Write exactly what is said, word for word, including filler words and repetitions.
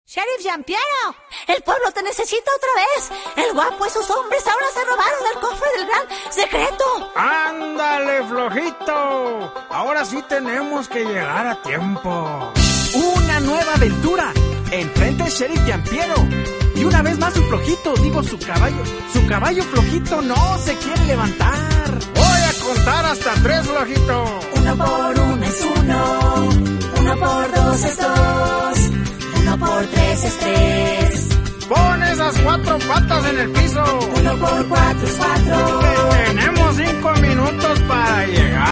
Sheriff Giampiero, el pueblo te necesita otra vez. El guapo y sus hombres ahora se robaron el cofre del gran secreto. ¡Ándale, flojito! Ahora sí tenemos que llegar a tiempo. Una nueva aventura. Enfrente el Sheriff Giampiero. Y una vez más su flojito, digo su caballo. Su caballo flojito no se quiere levantar. Voy a contar hasta tres, flojito. Uno por uno es uno. Uno por dos es dos. Uno por tres es tres. Pon esas cuatro patas en el piso. Uno por cuatro es cuatro. Tenemos cinco minutos para llegar.